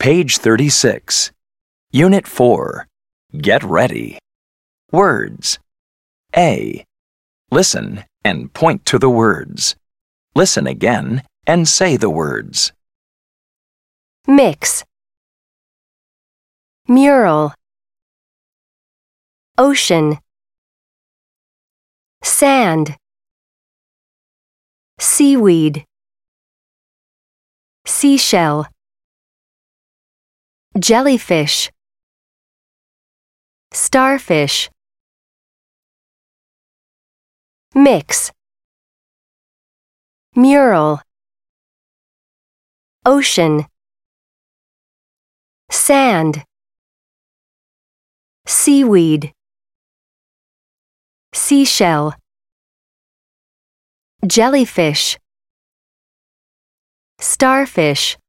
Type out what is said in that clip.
Page 36. Unit 4. Get ready. Words. A. Listen and point to the words. Listen again and say the words. Mix. Mural. Ocean. Sand. Seaweed. Seashell. Jellyfish. Starfish. Mix. Mural. Ocean. Sand. Seaweed. Seashell. Jellyfish. Starfish.